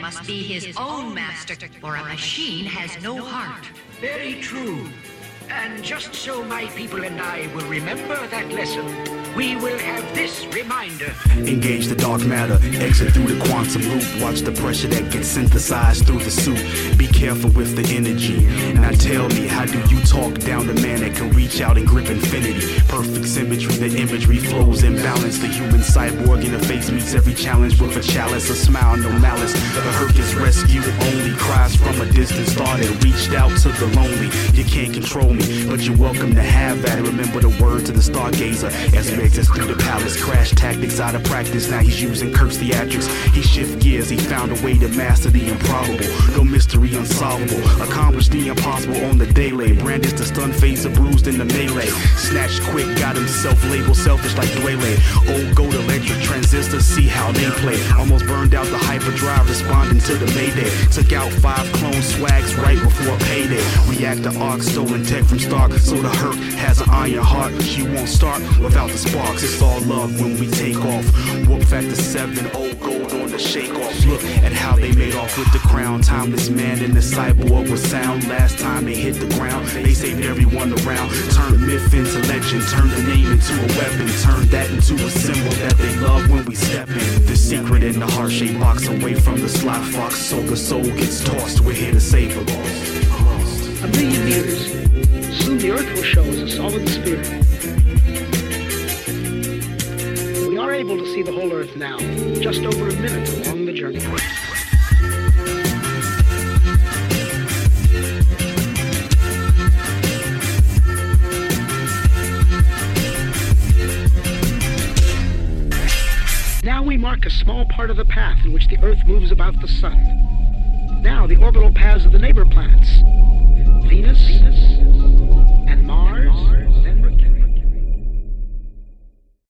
must be his own master, for a machine has no heart. Very true. And just so my people and I will remember that lesson, we will have this reminder. Engage the dark matter, exit through the quantum loop. Watch the pressure that gets synthesized through the suit. Be careful with the energy. Now tell me, how do you talk down the man that can reach out and grip infinity? Perfect symmetry, the imagery flows in balance. The human cyborg interface meets every challenge with a chalice, a smile, no malice. The Hercules rescue only cries from a distant star that reached out to the lonely. You can't control me, but you're welcome to have that. Remember the word to the stargazer as we exit through the palace. Crash tactics out of practice, now he's using curse theatrics. He shift gears, he found a way to master the improbable. No mystery unsolvable, accomplish the impossible on the daily. Brandish the stun phaser, bruised in the melee. Snatched quick, got himself labeled selfish like Dwele. Old gold electric transistors, see how they play. Almost burned out the hyperdrive, responding to the mayday. Took out 5 clone swags right before payday. Reactor arc, stolen tech from Stark, so the Herc has an iron heart. She won't start without the sparks. It's all love when we take off. Warp factor 7, old gold on the shake off. Look at how they made off with the crown. Timeless man in the cyborg with sound. Last time they hit the ground, they saved everyone around. Turned myth into legend, turned the name into a weapon. Turned that into a symbol that they love when we step in. The secret in the heart-shaped box, away from the slot fox. So the soul gets tossed, we're here to save the lost. 1,000,000 years. Soon the Earth will show as a solid sphere. We are able to see the whole Earth now, just over a minute along the journey. Now we mark a small part of the path in which the Earth moves about the Sun. Now the orbital paths of the neighbor planets.